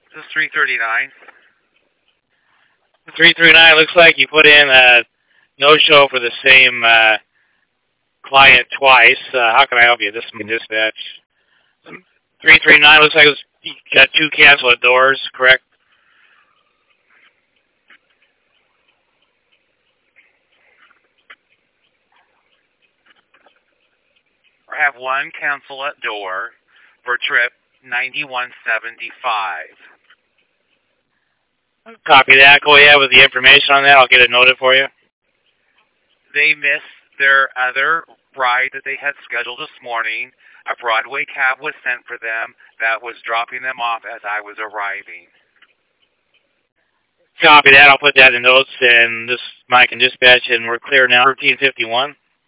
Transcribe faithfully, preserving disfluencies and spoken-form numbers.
This is three thirty-nine. three three nine, looks like you put in a no-show for the same uh, client twice. Uh, how can I help you? This is dispatch. three three nine, looks like it was, you got two cancel at doors, correct? I have one cancel at door for trip ninety-one seventy-five. Copy that. Go ahead with the information on that. I'll get it noted for you. They missed their other ride that they had scheduled this morning. A Broadway cab was sent for them that was dropping them off as I was arriving. Copy that. I'll put that in notes, and this Mike and dispatch, and we're clear now. thirteen fifty-one.